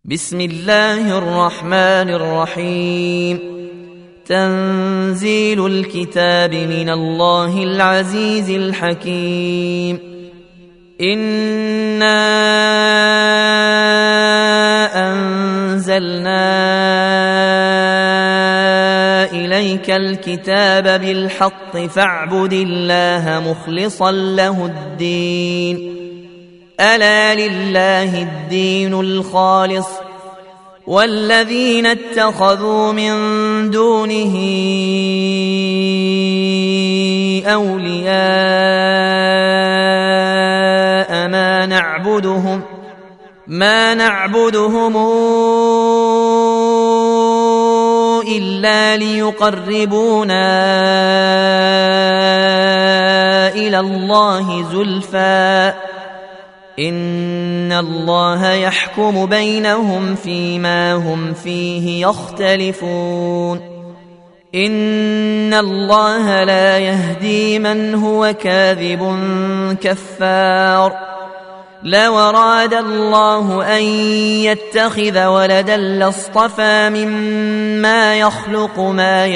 بسم الله الرحمن الرحيم. تنزيل الكتاب من الله العزيز الحكيم. إنا أنزلنا إليك الكتاب بالحق فاعبد الله مخلصا له الدين. ألا لله الدين الخالص والذين اتخذوا من دونه أولياء ما نعبدهم إلا ليقربونا إلى الله زلفى إن الله يحكم بينهم فيما هم فيه يختلفون. إن الله لا يهدي من هو كاذب كفار. لو أراد الله أن يتخذ ولدا لاصطفى مما يخلق ما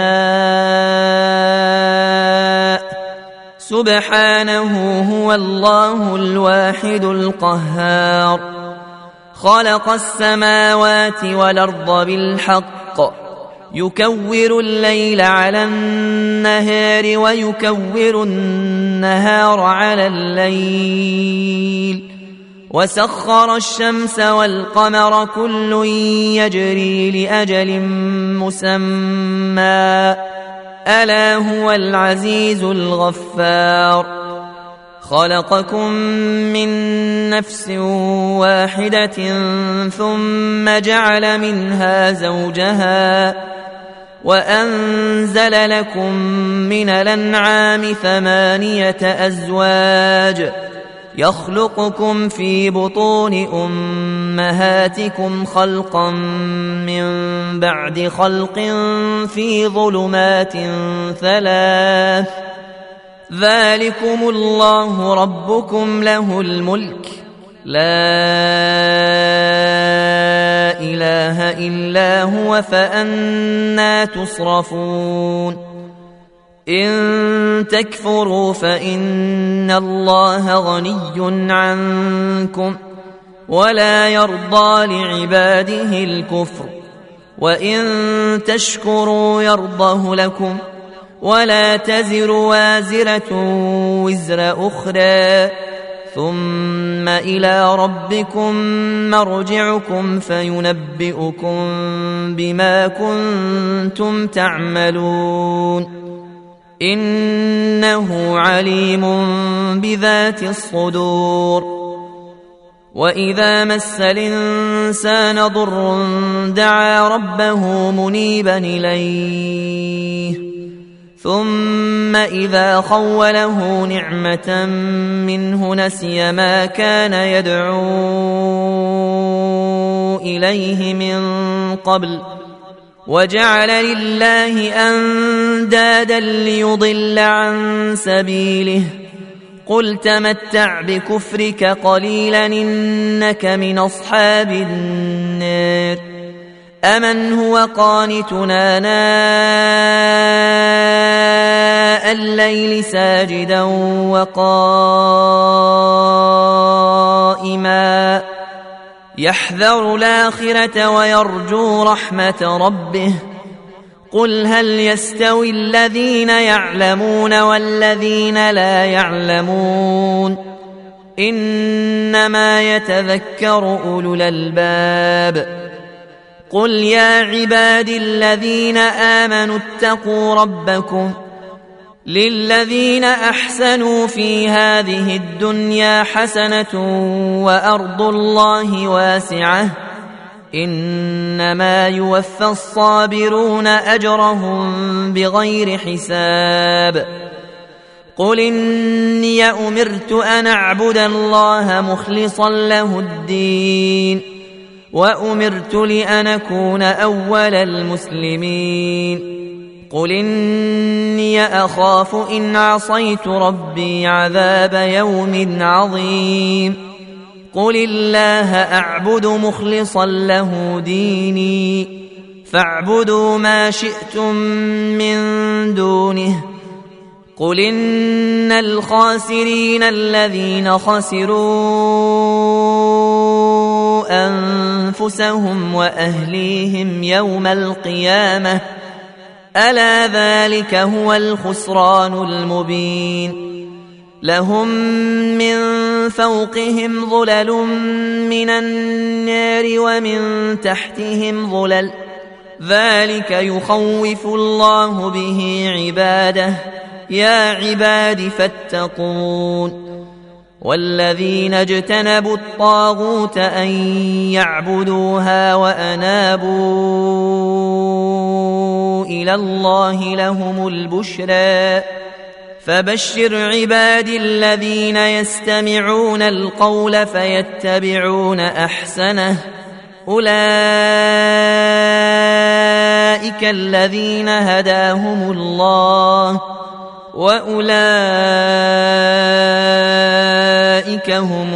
يشاء سبحانه هو الله الواحد القهار. خلق السماوات والأرض بالحق يكور الليل على النهار ويكور النهار على الليل وسخر الشمس والقمر كل يجري لأجل مسمى ألا هو العزيز الغفار. خلقكم من نفس واحدة ثم جعل منها زوجها وأنزل لكم من الأنعام 8 أزواج يخلقكم في بطون أمهاتكم خلقا من بعد خلق في ظلمات 3 ذلكم الله ربكم له الملك لا إله إلا هو فأنى تصرفون. إن تكفروا فإن الله غني عنكم ولا يرضى لعباده الكفر وإن تشكروا يرضه لكم ولا تزر وازرة وزر أخرى ثم إلى ربكم مرجعكم فينبئكم بما كنتم تعملون. إنه عليم بذات الصدور. وإذا مس الإنسان ضر دعا ربه منيبا إليه ثم إذا خوله نعمة منه نسي ما كان يدعو إليه من قبل وجعل لله أندادا ليضل عن سبيله. قل تمتع بكفرك قليلا إنك من أصحاب النار. أمن هو قانتنا ناء الليل ساجدا وقائما يحذر الآخرة ويرجو رحمة ربه. قل هل يستوي الذين يعلمون والذين لا يعلمون إنما يتذكر أولو الألباب. قل يا عبادي الذين آمنوا اتقوا ربكم للذين أحسنوا في هذه الدنيا حسنة وأرض الله واسعة إنما يوفى الصابرون أجرهم بغير حساب. قل إني أمرت أن أعبد الله مخلصا له الدين وأمرت لأن أكون أول المسلمين. قل إني أخاف إن عصيت ربي عذاب يوم عظيم. قل الله أعبد مخلصا له ديني فاعبدوا ما شئتم من دونه قل إن الخاسرين الذين خسروا أنفسهم وأهليهم يوم القيامة ألا ذلك هو الخسران المبين لهم من فوقهم ظلل من النار ومن تحتهم ظلل ذلك يخوف الله به عباده يا عباد فاتقون والذين اجتنبوا الطاغوت أن يعبدوها وأنابوا إلى الله لهم البشرى فبشر عبادي الذين يستمعون القول فيتبعون أحسنه أولئك الذين هداهم الله وأولئك هم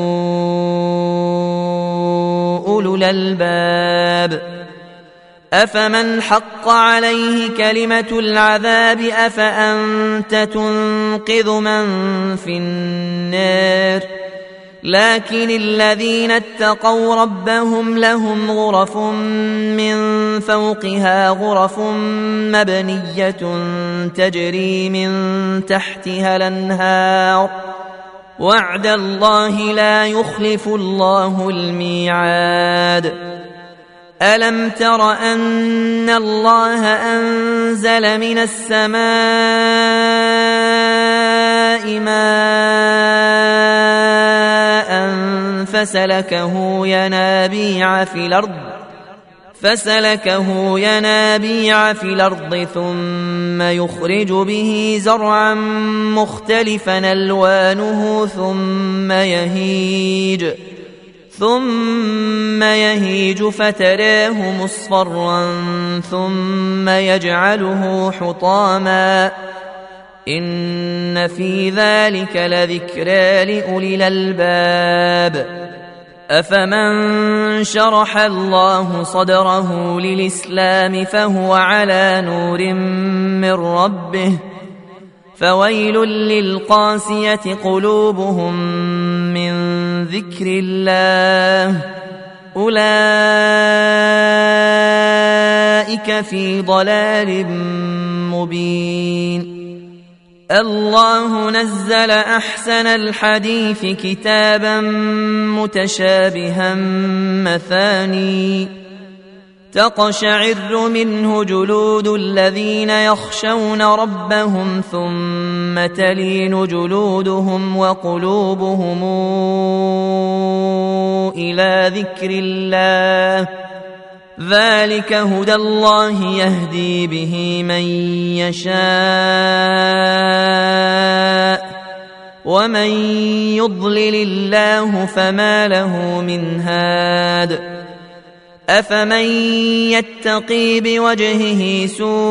أولو الألباب أفمن حق عليه كلمة العذاب أفأنت تنقذ من في النار لكن الذين اتقوا ربهم لهم غرف من فوقها غرف مبنية تجري من تحتها الأنهار وعد الله لا يخلف الله الميعاد ألم تر أن الله أنزل من السماء ماء فسلكه ينابيع في الأرض ثم يخرج به زرعا مختلفا ألوانه ثم يهيج فتراه مصفرا ثم يجعله حطاما إن في ذلك لذكرى لأولي الألباب أفمن شرح الله صدره للإسلام فهو على نور من ربه فويل للقاسية قلوبهم من ذكر الله أولئك في ضلال مبين الله نزل أحسن الحديث كتابا متشابها مثاني تقشعر منه جلود الذين يخشون ربهم ثم تلين جلودهم وقلوبهم إلى ذكر الله ذلك هدى الله يهدي به من يشاء ومن يضلل الله فما له من هاد أفمن يتقي بوجهه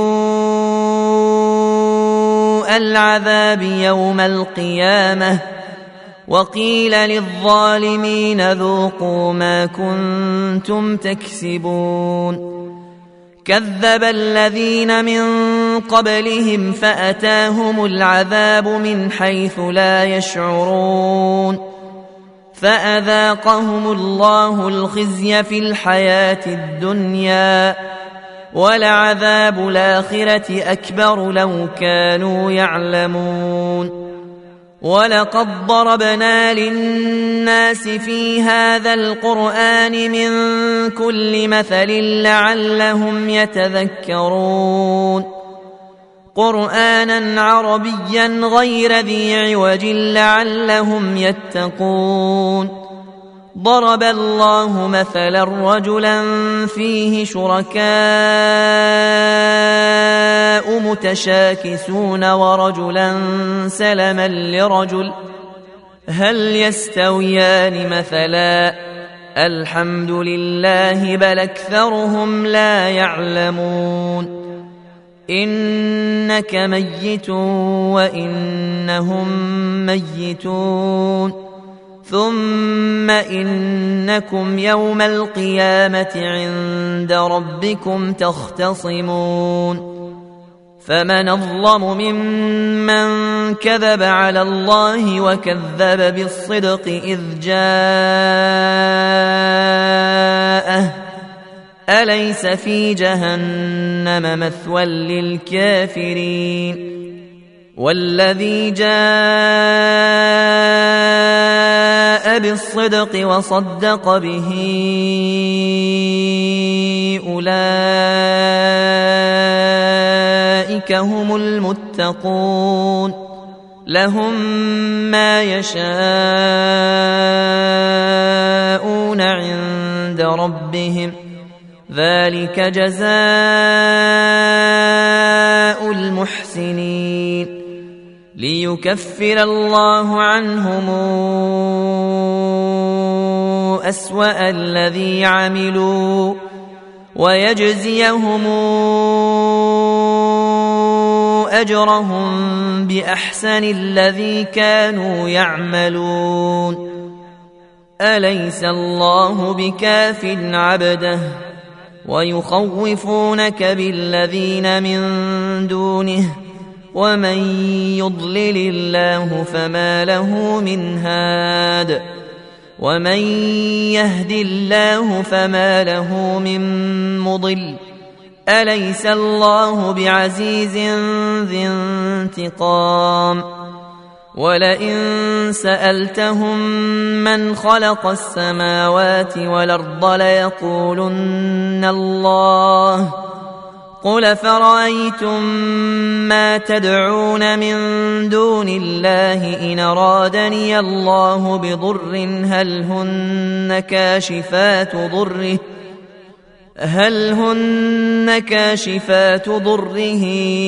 سوء العذاب يوم القيامة وقيل للظالمين ذوقوا ما كنتم تكسبون كذب الذين من قبلهم فأتاهم العذاب من حيث لا يشعرون فأذاقهم الله الخزي في الحياة الدنيا ولعذاب الآخرة أكبر لو كانوا يعلمون ولقد ضربنا للناس في هذا القرآن من كل مثل لعلهم يتذكرون قرآنا عربيا غير ذي عوج لعلهم يتقون ضرب الله مثلا رجلا فيه شركاء متشاكسون ورجلا سلما لرجل هل يستويان مثلا الحمد لله بل أكثرهم لا يعلمون إنك ميت وإنهم ميتون ثم إنكم يوم القيامة عند ربكم تختصمون فمن أظلم ممن كذب على الله وكذب بالصدق إذ جاءه أليس في جهنم مثوى للكافرين والذي جاء بالصدق وصدق به أولئك هم المتقون لهم ما يشاءون عند ربهم ذلك جزاء المحسنين ليكفر الله عنهم أسوأ الذي عملوا ويجزيهم أجرهم بأحسن الذي كانوا يعملون أليس الله بكاف عبده ويخوفونك بالذين من دونه ومن يضلل الله فما له من هاد ومن يهد الله فما له من مضل أليس الله بعزيز ذي انتقام ولئن سألتهم من خلق السماوات والأرض ليقولن الله قل فرأيتم ما تدعون من دون الله إن أرادني الله بضر هل هن كاشفات ضره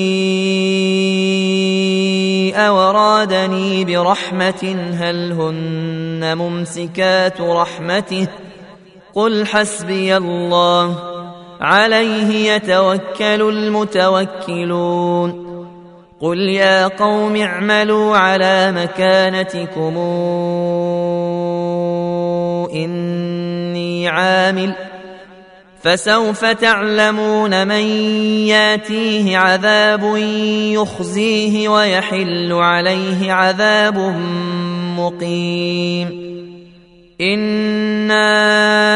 أو أرادني برحمة هل هن ممسكات رحمته قل حسبي الله عليه يتوكل المتوكلون قل يا قوم اعملوا على مكانتكم إني عامل فسوف تعلمون من ياتيه عذاب يخزيه ويحل عليه عذاب مقيم إنا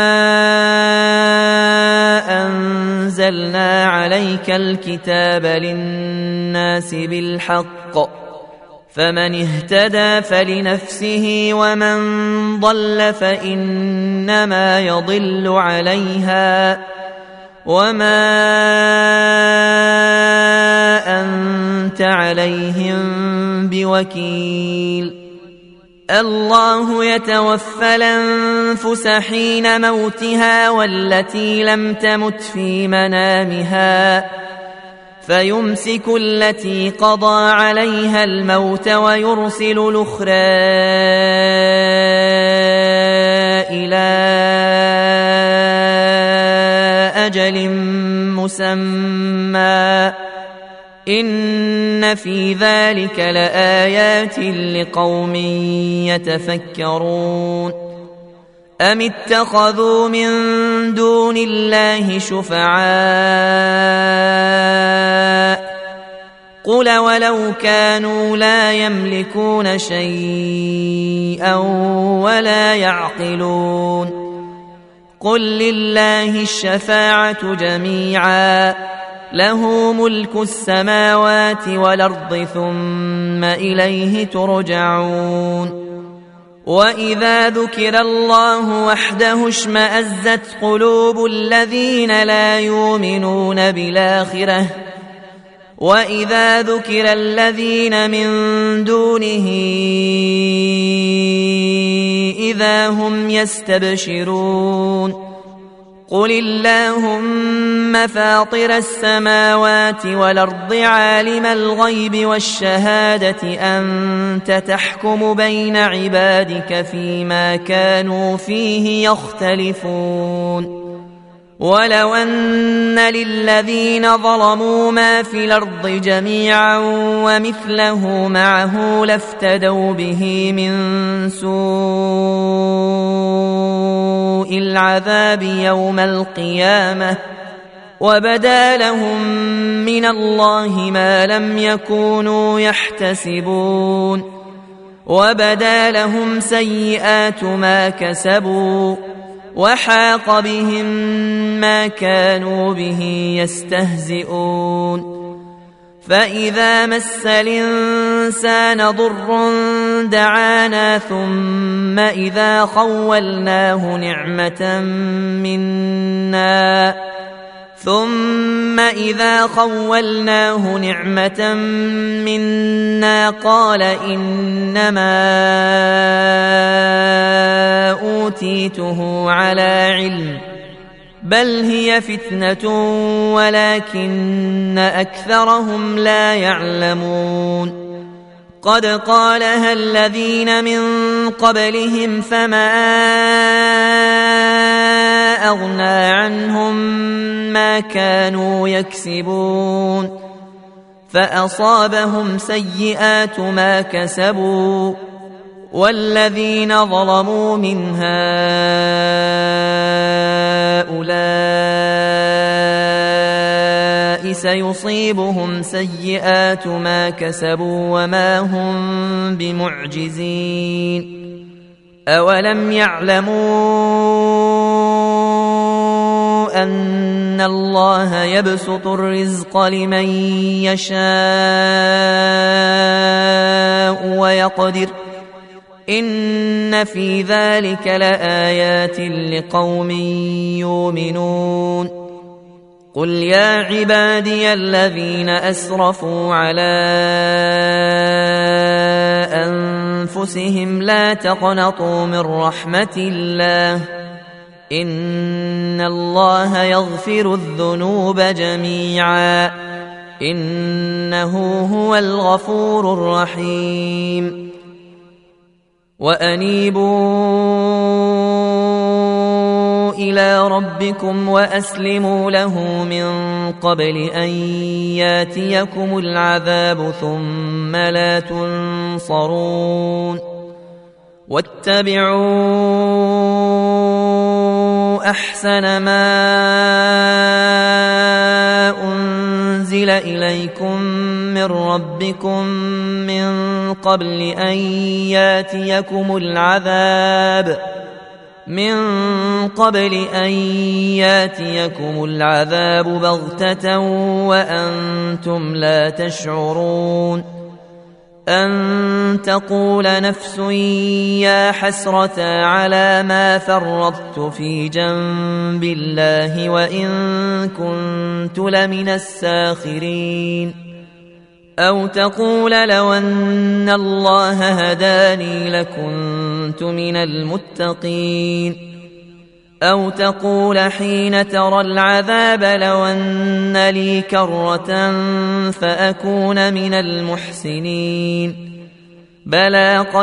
أنزلنا عليك الكتاب للناس بالحق فمن اهتدى فلنفسه ومن ضل فإنما يضل عليها وما أنت عليهم بوكيل الله يتوفى الأنفس حين موتها والتي لم تمت في منامها فيمسك التي قضى عليها الموت ويرسل الأخرى إلى أجل مسمى إن في ذلك لآيات لقوم يتفكرون أم اتخذوا من دون الله شفعاء قل ولو كانوا لا يملكون شيئا ولا يعقلون قل لله الشفاعة جميعا له ملك السماوات والأرض ثم إليه ترجعون وإذا ذكر الله وحده اشمأزت قلوب الذين لا يؤمنون بالآخرة وإذا ذكر الذين من دونه إذا هم يستبشرون قل اللهم فاطر السماوات والأرض عالم الغيب والشهادة أنت تحكم بين عبادك فيما كانوا فيه يختلفون ولو أن للذين ظلموا ما في الأرض جميعا ومثله معه لافتدوا به من سوء العذاب يوم القيامة وبدا لهم من الله ما لم يكونوا يحتسبون وبدا لهم سيئات ما كسبوا وحاق بهم ما كانوا به يستهزئون فإذا مس الإنسان ضر دعانا ثم إذا خولناه نعمة منا قال إنما أوتيته على علم بل هي فتنة ولكن أكثرهم لا يعلمون قد قالها الذين من قبلهم فما أغنى عنهم ما كانوا يكسبون فأصابهم سيئات ما كسبوا والذين ظلموا من هؤلاء سيصيبهم سيئات ما كسبوا وما هم بمعجزين أولم يعلموا أن الله يبسط الرزق لمن يشاء ويقدر إن في ذلك لآيات لقوم يؤمنون قل يا عبادي الذين أسرفوا على أنفسهم لا تقنطوا من رحمة الله إن الله يغفر الذنوب جميعا إنه هو الغفور الرحيم وأنيبوا إلى ربكم وأسلموا له من قبل أن ياتيكم العذاب ثم لا تنصرون واتبعوا أحسن ما أنزل إليكم من ربكم من قبل أن ياتيكم العذاب بغتة وأنتم لا تشعرون أن تقول نفس يا حسرة على ما فرطت في جنب الله وإن كنت لمن الساخرين أو تقول لو أن الله هداني لكنت من المتقين أو تقول حين ترى العذاب لو أن لي كرة فأكون من المحسنين بلى قد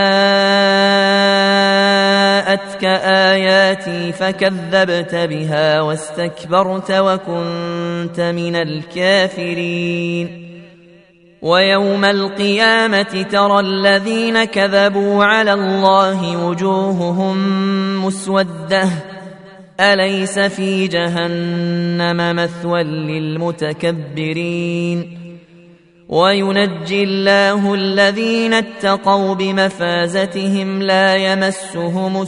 جاءتك آياتي فكذبت بها واستكبرت وكنت من الكافرين ويوم القيامة ترى الذين كذبوا على الله وجوههم مسودة أليس في جهنم مثوى للمتكبرين وينجي الله الذين اتقوا بمفازتهم لا يمسهم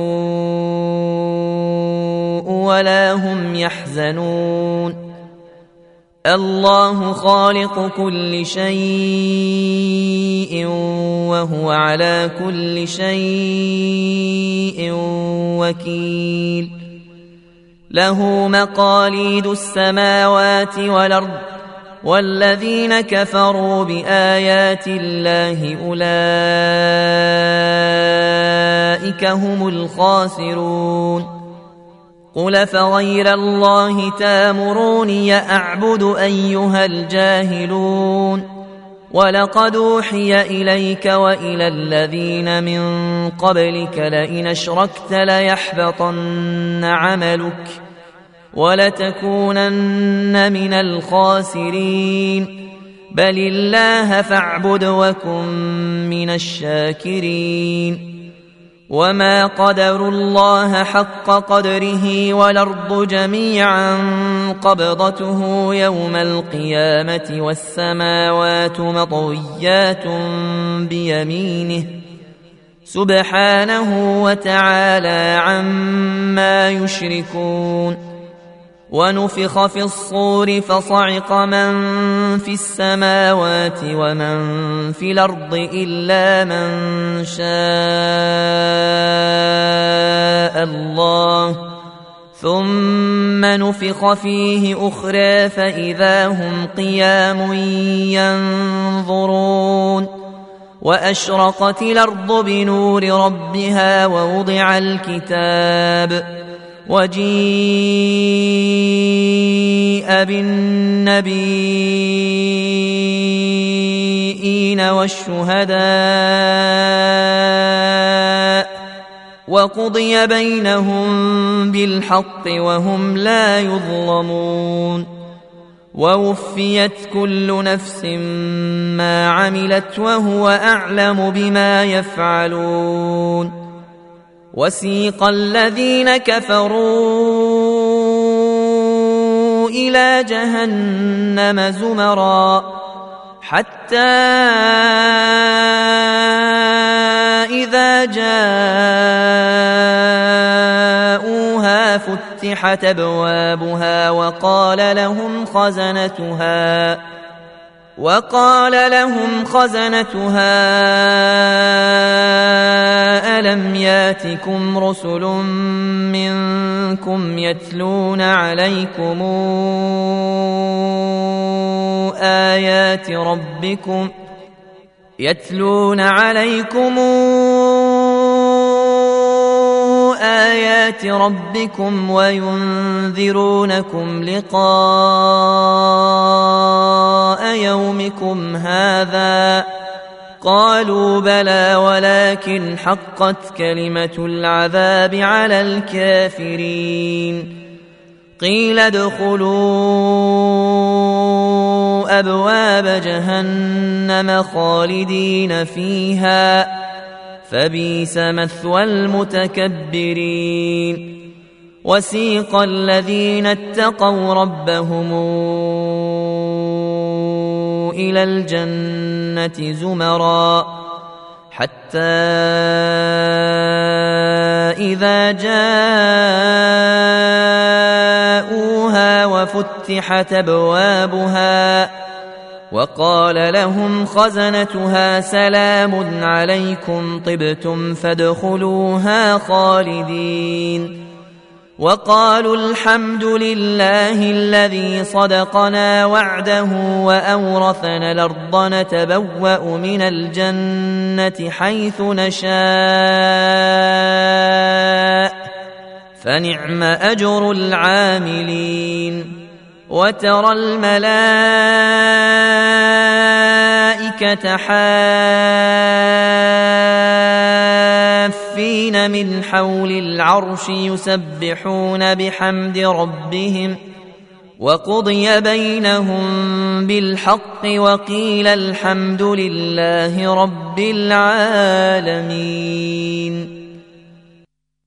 السوء ولا هم يحزنون الله خالق كل شيء وهو على كل شيء وكيل له مقاليد السماوات والأرض والذين كفروا بآيات الله أولئك هم الخاسرون قل فغير الله تامروني أعبد أيها الجاهلون ولقد أوحي إليك وإلى الذين من قبلك لئن أشركت ليحبطن عملك ولتكونن من الخاسرين بل الله فاعبد وكن من الشاكرين وما قدروا الله حق قدره والأرض جميعا قبضته يوم القيامة والسماوات مطويات بيمينه سبحانه وتعالى عما يشركون ونفخ في الصور فصعق من في السماوات ومن في الأرض إلا من شاء الله ثم نفخ فيه أخرى فإذا هم قيام ينظرون وأشرقت الأرض بنور ربها ووضع الكتاب وجيء بالنبيين والشهداء وقضي بينهم بالحق وهم لا يظلمون ووفيت كل نفس ما عملت وهو أعلم بما يفعلون وسيق الذين كفروا إلى جهنم زمرا حتى إذا جاءوها فتحت أبوابها وقال لهم خزنتها ألم ياتكم رسل منكم يتلون عليكم آيات ربكم وينذرونكم لقاء يومكم هذا قالوا بلى ولكن حقت كلمة العذاب على الكافرين قيل ادخلوا أبواب جهنم خالدين فيها فبئس مثوى المتكبرين وسيق الذين اتقوا ربهم إلى الجنة زمرا حتى إذا جاءوها وفتحت أبوابها وقال لهم خزنتها سلام عليكم طبتم فادخلوها خالدين وقالوا الحمد لله الذي صدقنا وعده وأورثنا الأرض نتبوأ من الجنة حيث نشاء فنعم أجر العاملين وترى الملائكة حافين من حول العرش يسبحون بحمد ربهم وقضي بينهم بالحق وقيل الحمد لله رب العالمين.